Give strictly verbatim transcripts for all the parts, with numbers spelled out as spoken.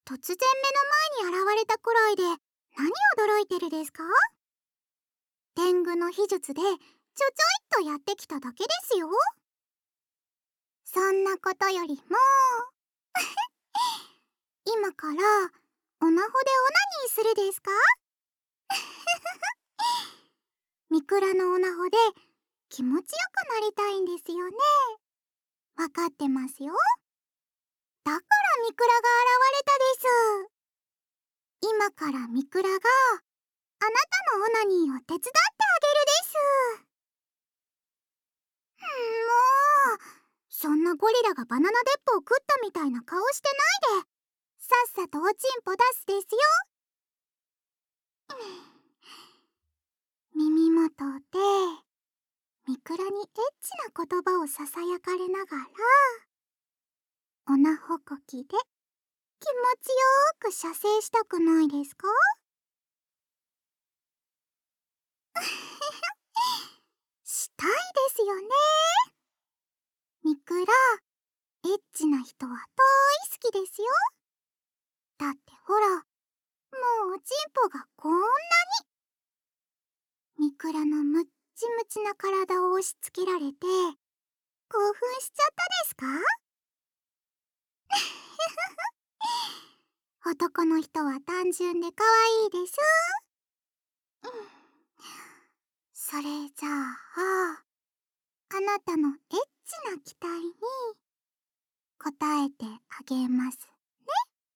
突然目の前に現れたくらいで何驚いてるですか？天狗の秘術でちょちょいっとやってきただけですよ。そんなことよりも今からオナホでオナニーするですか？ミクラのオナホで気持ちよくなりたいんですよね。わかってますよ。だからミクラが現れたです。今からミクラがあなたのオナニーを手伝ってあげるです。もう、そんなゴリラがバナナデップを食ったみたいな顔してないで、さっさとおちんぽ出すですよ。耳元でミクラにエッチな言葉をささやかれながら、オナホコキで気持ちよーく射精したくないですか？したいですよね。ミクラ、エッチな人は大好きですよ。だってほら、もうおちんぽがこんなに。ミクラのムッチムチな体を押し付けられて興奮しちゃったですか？男の人は単純で可愛いです。うん、それじゃあ、あなたのエッチな期待に答えてあげますね。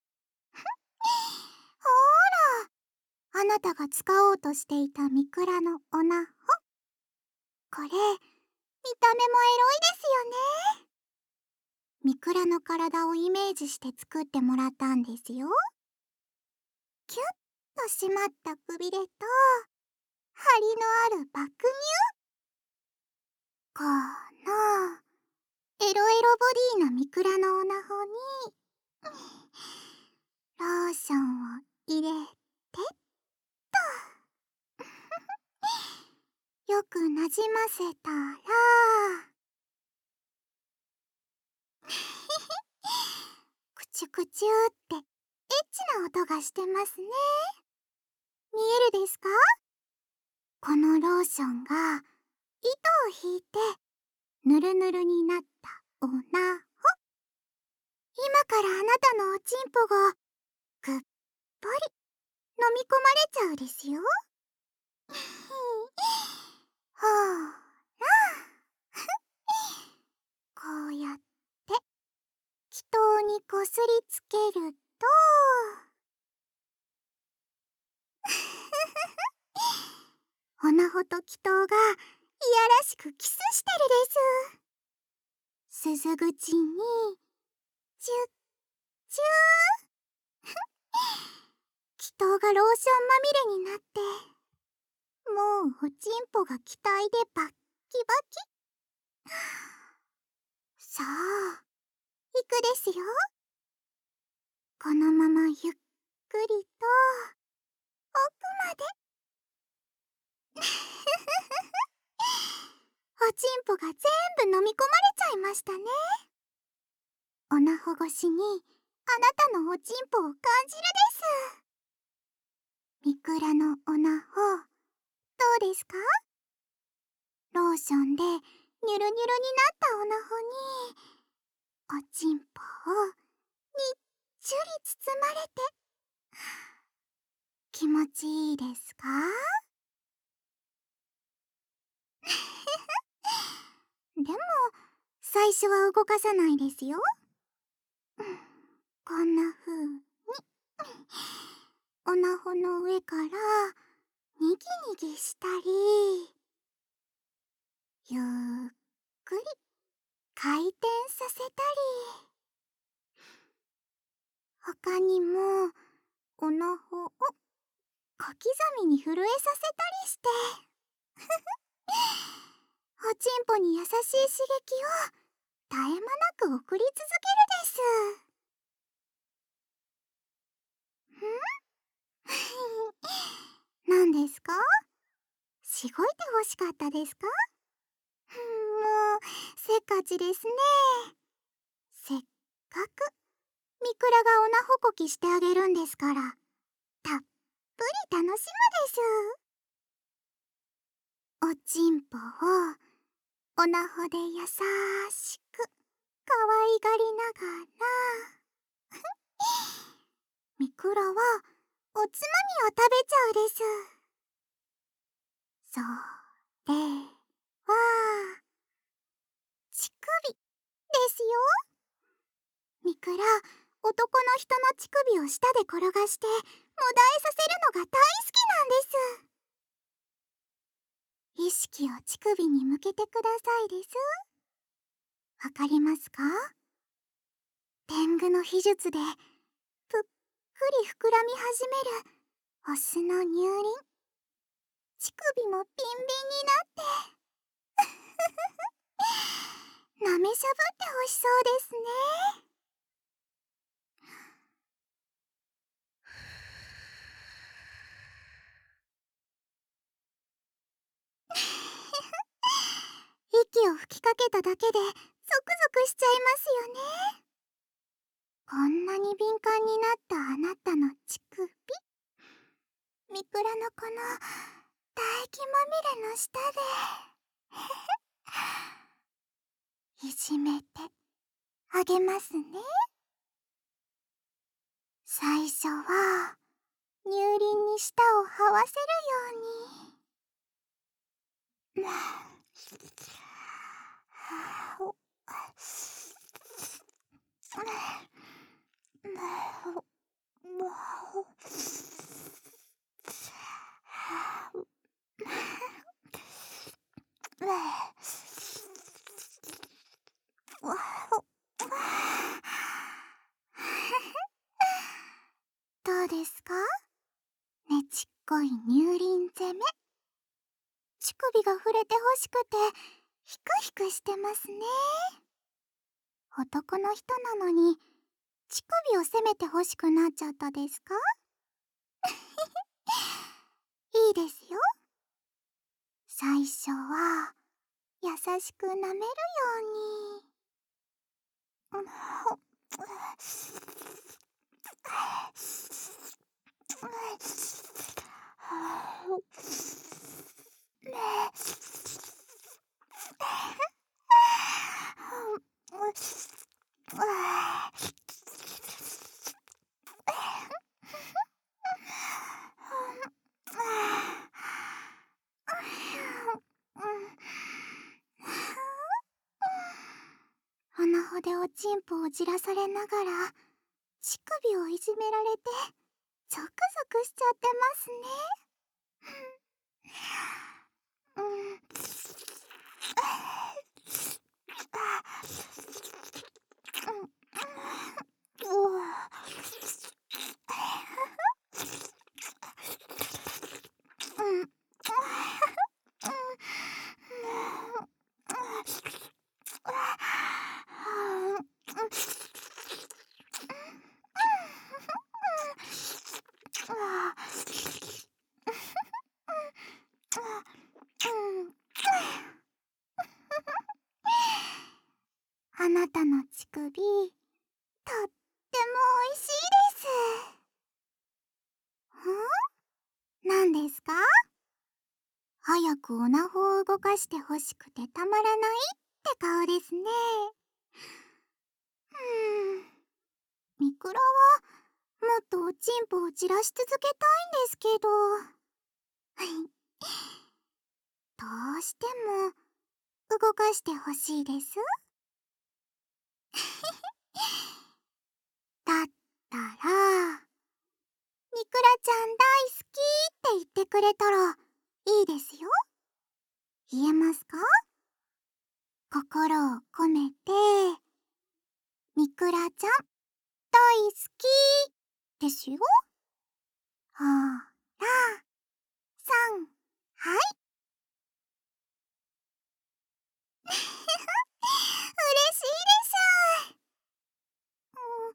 ほーら、あなたが使おうとしていたミクラのオナホ。これ、見た目もエロいですよね。ミクラの体をイメージして作ってもらったんですよ。キュッと締まったくびれと張りのあるバックニュー。このエロエロボディなミクラのオナホにローションを入れてっとよくなじませたらクチュクチュってエッチな音がしてますね。見えるですか？このローションが糸を引いてぬるぬるになったオナホ。今からあなたのおちんぽがぐっぽり飲み込まれちゃうですよ。ほらこうやって気筒にこすりつけるとオナホと気筒がいやらしくキスしてるです。鈴口にチュッチュー気筒がローションまみれになってもうおちんぽが気体でバッキバキ。さあ、行くですよ。このままゆっくりと奥まで。おちんぽが全部飲み込まれちゃいましたね。オナホ越しにあなたのおちんぽを感じるです。ミクラのオナホ、どうですか？ローションでニュルニュルになったオナホにおちんぽをにっちゅり包まれて気持ちいいですか？でも最初は動かさないですよ。こんな風にオナホの上からにぎにぎしたりゆっくり回転させたり、他にもオナホを小刻みに震えさせたりしておちんぽに優しい刺激を絶え間なく送り続けるです。ん何ですか？しごいて欲しかったですか？もうせっかちですね。せっかくミクラがおなほこきしてあげるんですから、たっぷり楽しむです。おちんぽをおなほでやさしくかわいがりながらミクラはおつまみを食べちゃうです。それは乳首ですよ。ミクラ、男の人の乳首を舌で転がしてもだえさせるのが大好きなんです。意識を乳首に向けてくださいです。わかりますか？天狗の秘術でぷっくり膨らみ始めるオスの乳輪。乳首もビンビンになってなめしゃぶってほしそうですね。息を吹きかけただけでゾクゾクしちゃいますよね。こんなに敏感になったあなたの乳首、ミクラのこの唾液まみれの下でいじめてあげますね。最初は乳輪に舌を這わせるように。どうですか？ねちっこい乳輪攻め。乳首が触れてほしくてヒクヒクしてますね。男の人なのに乳首を責めてほしくなっちゃったですか？いいですよ。最初は優しく舐めるように。鼻ほでおちんぽをじらされながら乳首をいじめられてゾクゾクしちゃってますね。うん。あなたの乳首、とってもおいしいです。ん？何ですか？早くおなほを動かしてほしくてたまらないって顔ですね。うーん。ミクラはもっとおちんぽをじらし続けたいんですけど。どうしても動かしてほしいです。だったら、ミクラちゃん大好きって言ってくれたらいいですよ。言えますか？心を込めて、ミクラちゃん大好きですよ。ほら、さん、はい。嬉しいです。うん、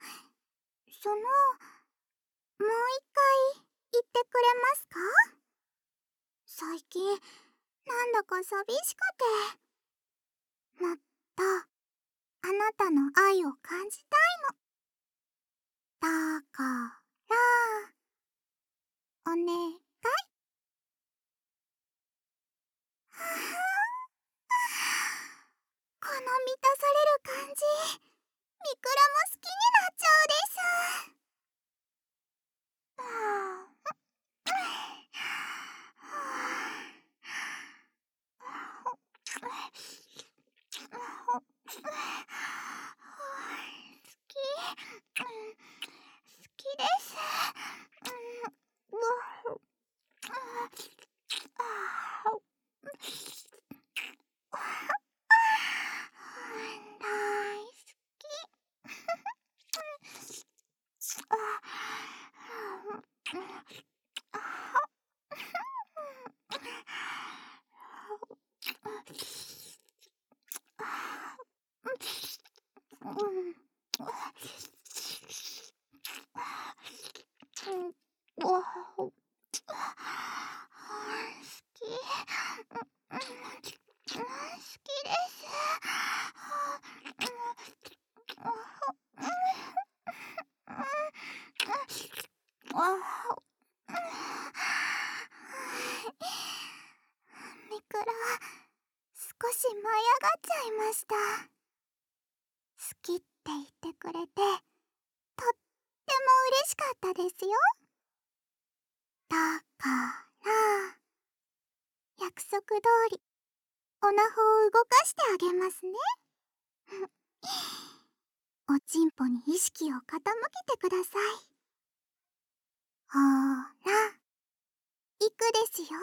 その、もう一回言ってくれますか？最近、なんだか寂しくて。もっと、あなたの愛を感じたいの。 だからお願い。この満たされる感じ、みくらも好きになっちゃうです。好きです。大好き。みくら、少し舞い上がっちゃいました。好きって言ってくれて、とっても嬉しかったですよ。だから約束通りオナホを動かしてあげますね。おちんぽに意識を傾けてください。ほーら、いくですよ。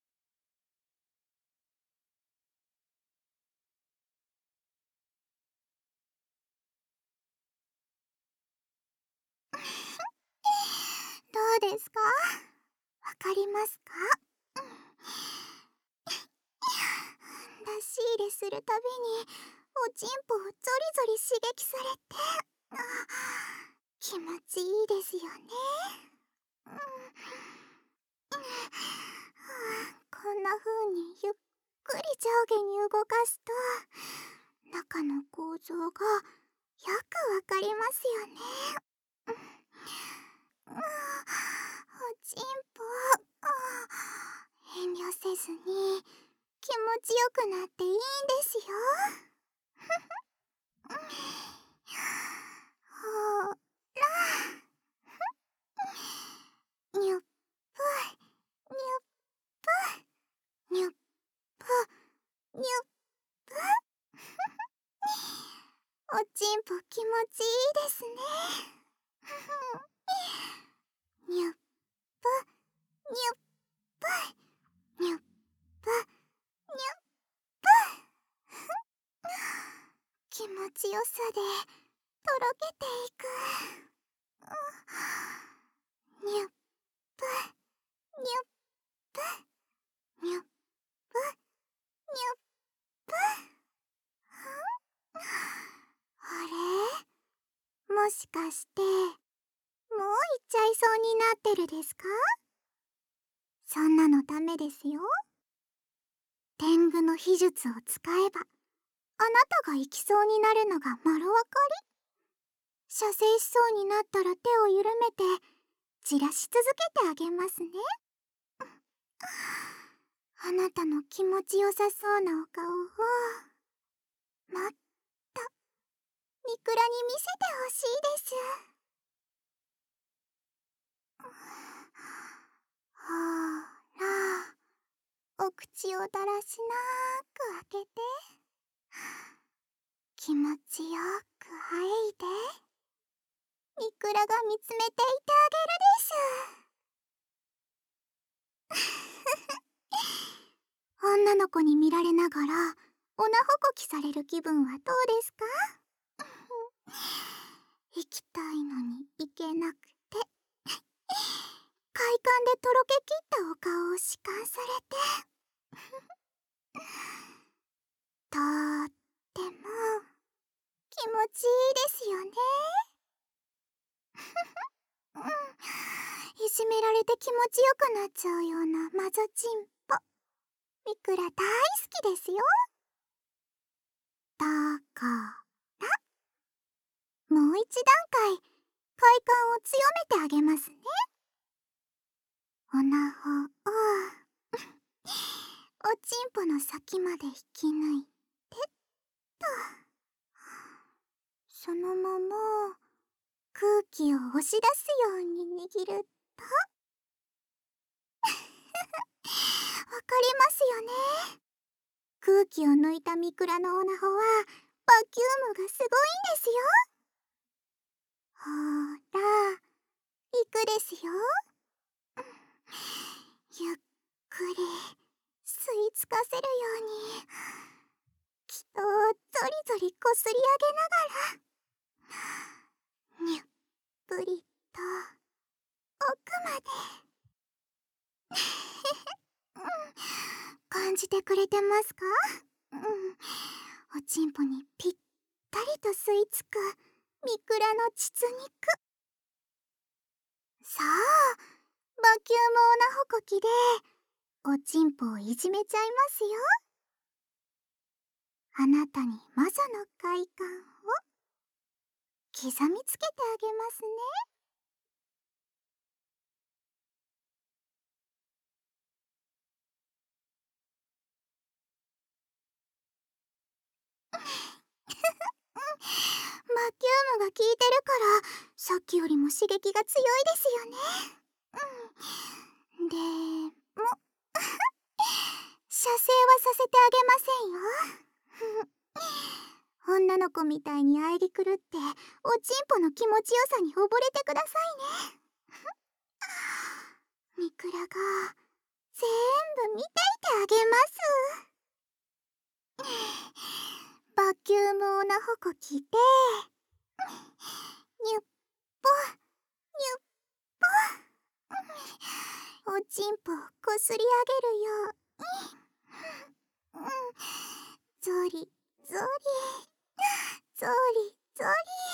どうですか？わかりますか？出し入れするたびにおちんぽをゾリゾリ刺激されて、気持ちいいですよね。こんな風にゆっくり上下に動かすと中の構造がよくわかりますよね。おちんぽ遠慮せずに気持ちよくなっていいんですよ。ほら、にゅっぷにゅっぷにゅっぷにゅっぷ。おちんぽ気持ちいいですね。にゅっぷにゅっぷにゅっぷにゅっぷ。気持ちよさでとろけていく。にゅっぷにゅっぷにゅっぷにゅっぷ。あれ？もしかしてもう行っちゃいそうになってるですか？そんなのダメですよ。天狗の秘術を使えばあなたが行きそうになるのが丸わかり。射精しそうになったら手を緩めてじらし続けてあげますね。あなたの気持ちよさそうなお顔をもっとみくらに見せてほしいです。ほら、お口をだらしなく開けて気持ちよく吐いてみくらが見つめていてあげるです。女の子に見られながらおなほこきされる気分はどうですか？行きたいのに行けなくて快感でとろけきったお顔を弛緩されてとっても気持ちいいですよね。うん、いじめられて気持ちよくなっちゃうようなマゾチンポみくら大好きですよ。だからもう一段階快感を強めてあげますね。おなほをおちんぽの先まで引き抜いてっと、そのまま空気を押し出すように握るとわかりますよね。空気を抜いたミクラのオナホはバキュームがすごいんですよ。ほーら、いくですよ。ゆっくり吸い付かせるように気筒をゾリゾリこすり上げながら、にゅっぷりと奥まで感じてくれてますか？うん、おちんぽにぴったりと吸い付くミクラの膣肉。さあ、バキュームオナホコキでおちんぽをいじめちゃいますよ。あなたに魔女の快感を刻みつけてあげますね。バキュームが効いてるからさっきよりも刺激が強いですよね。うん、でも射精はさせてあげませんよ。女の子みたいにあいりくるっておちんぽの気持ちよさに溺れてくださいね。ミクラが全部見ていてあげます。バキュームオナホコキでにゅっぽにゅっぽおちんぽをこすり上げるように、ゾリゾリゾリゾリ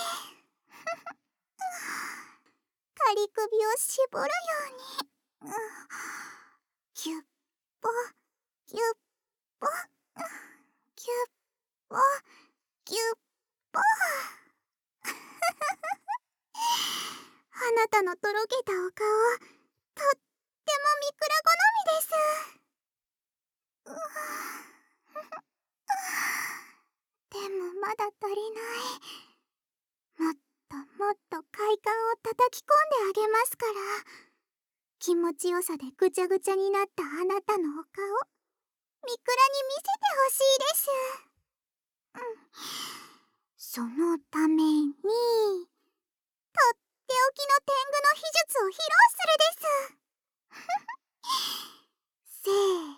仮首を絞るように、キュッポキュッポキュッポキュッポあなたのとろけたお顔、とってもミクラ好みです。でもまだ足りない。もっともっと快感を叩き込んであげますから。気持ちよさでぐちゃぐちゃになったあなたのお顔、ミクラに見せてほしいです。うん、そのためにとっておきの天狗の秘術を披露するです。せーの、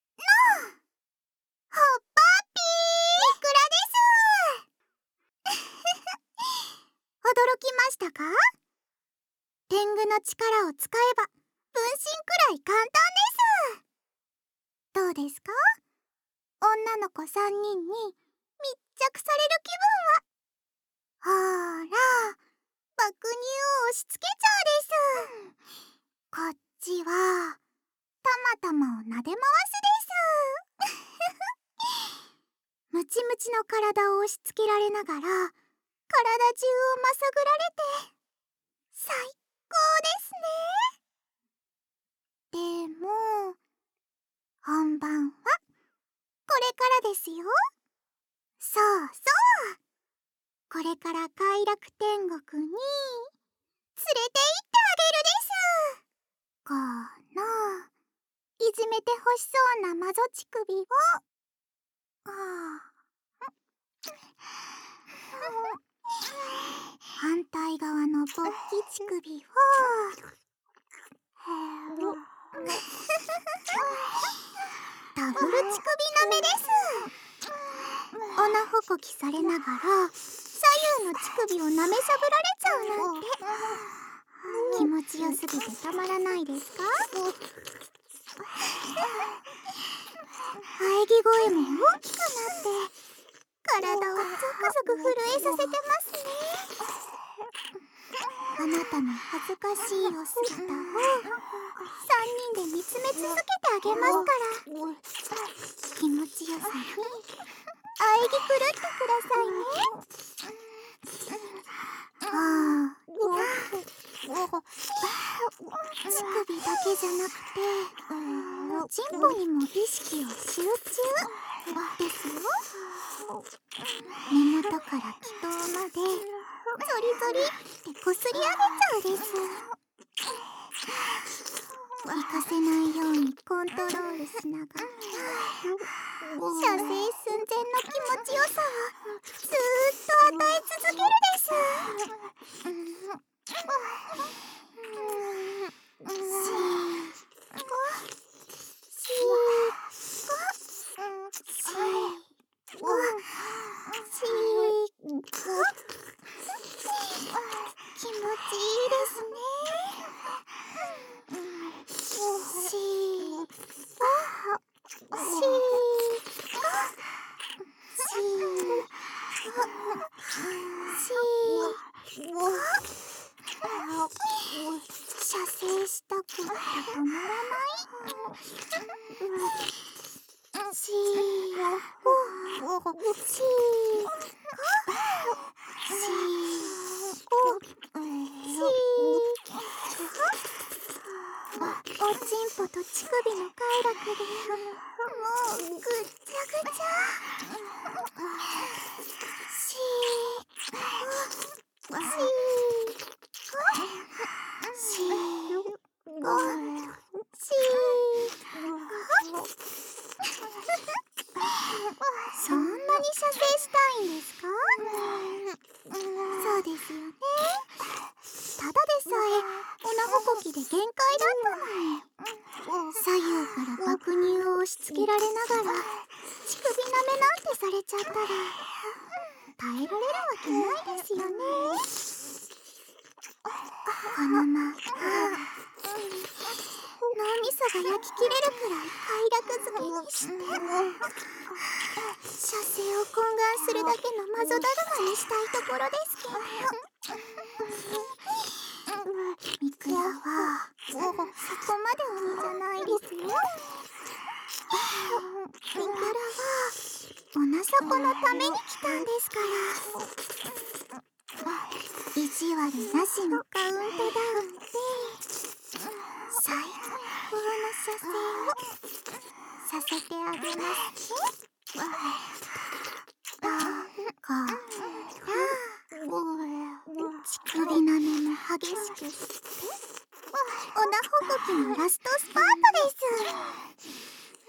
ホッパーピーミクラです。驚きましたか？天狗の力を使えば分身くらい簡単です。どうですか？女の子さんにんに密着される気分は。ほーら、爆乳を押し付けちゃうです。こっちはたまたまをなで回すです。ムチムチの体を押し付けられながら体中をまさぐられて最高ですね。でも本番はこれからですよ。そうそう、これから快楽天国に連れて行ってあげるです。このいじめてほしそうな魔女乳首をあ反対側の勃起乳首をダブル乳首舐めです。オナホコキされながら左右の乳首を舐めしゃぶられちゃうなんて気持ちよすぎてたまらないですか？喘ぎ声も大きくなって体をゾクゾク震えさせてますね。あなたの恥ずかしいお姿をさんにんで見つめ続けてあげますから、気持ちよさに喘ぎ狂ってくださいね。ああ、 乳首だけじゃなくてチンポにも意識を集中ですよ。根元から気筒までゾリゾリってこすり上げちゃうです。行かせないようにコントロールしながら射精寸前の気持ちよさをずーっと与え続けるです。気持ちいいですね。しーあしーし射精したくって止まらないしーしおちんぽと乳首の快楽でもうぐっちゃぐちゃ。しーしーしーしそんなに射精したいんですか？そうですよね。ただでさえオナホコキで限界だったのに左右から爆乳を押し付けられながら乳首舐めなんてされちゃったら耐えられるわけないですよね。このまま脳みそが焼き切れるくらい快楽づけにして射精を懇願するだけのマゾだるまにしたいところですけどミクラはそこまで鬼じゃないですよ。ミクラはおなさこのために来たんですから意地悪なしのカウントダウンで最高の射精をさせてあげますね。だから乳首舐めも激しくしてオナホコキのラストスパートです。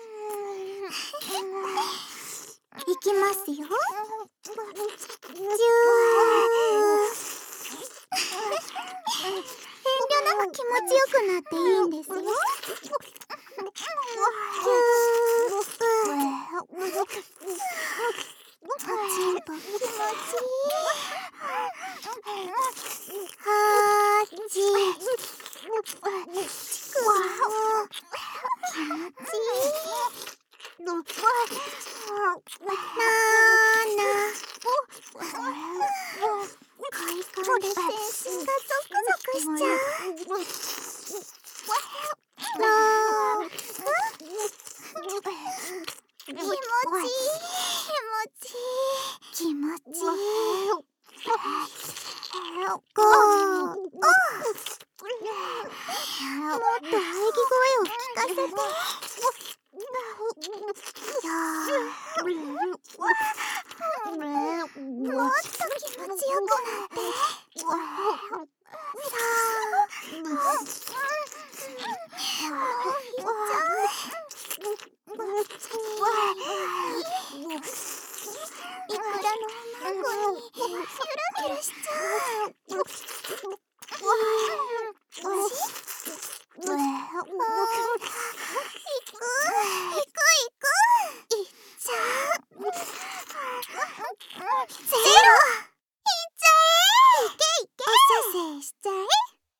いきますよ。じゅー遠慮なく気持ちよくなっていいんですよ。おちんぽ気持ちいい。はーちちくわも気持ちいい。なーな快感で全身がゾクゾクしちゃう。なー気持ちいい気持ちいい気持ちいい。ゴーもっと喘ぎ声を聞かせて。やーもっと気持ちよくなってさあもういっちゃいくらのおまんこにキュラキュラしちゃう。おしあーいくいくいくいっちゃう。ゼロいっちゃえいけいけお射精しちゃえ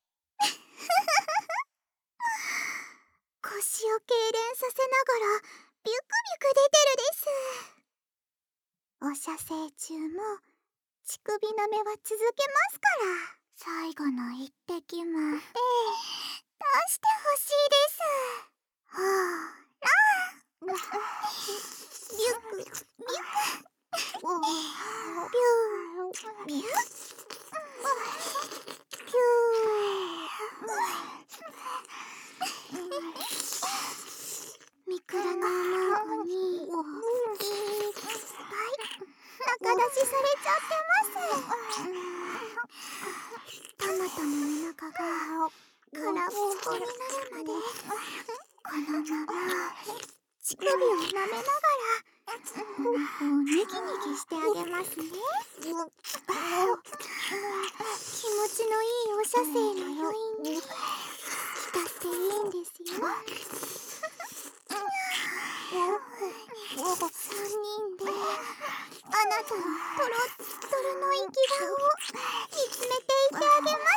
腰を痙攣させながらビュクビュク出てるです。お射精中も乳首舐めは続けますから最後の一滴まで出してほしいです。ほーらビュクビュクビュービューピュー出しされちゃってます。トマトのお腹が空っぽになるまでこのまま乳首を舐めながらこうニキニキしてあげますね。気持ちのいいお射精の余韻に浸っていいんですよ。さんにんであなたのトロットロの生き顔を見つめていてあげます。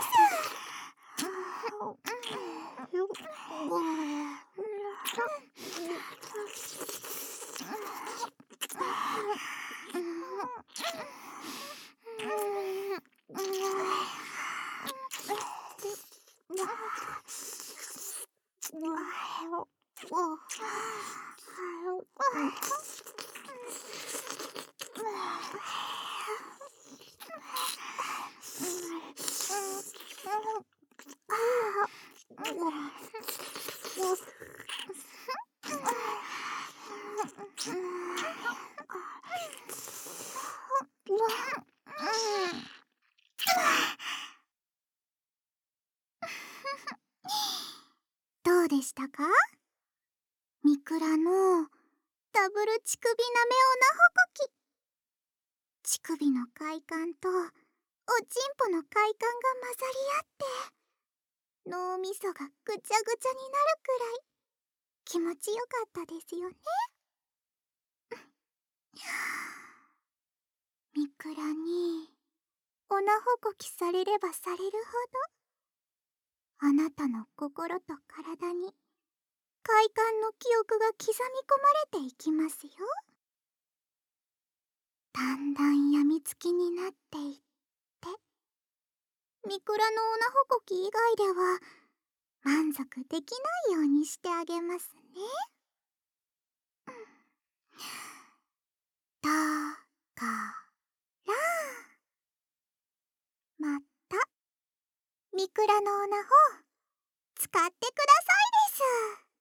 どうでしたか？ミクラのダブル乳首なめおなほこき。乳首の快感とおちんぽの快感が混ざり合って脳みそがぐちゃぐちゃになるくらい気持ちよかったですよね。ミクラにおなほこきされればされるほどあなたの心と体に快感の記憶が刻み込まれていきますよ。だんだんやみつきになっていってミクラのおなほこき以外では満足できないようにしてあげますね。だからまたミクラのおなほ使ってくださいです。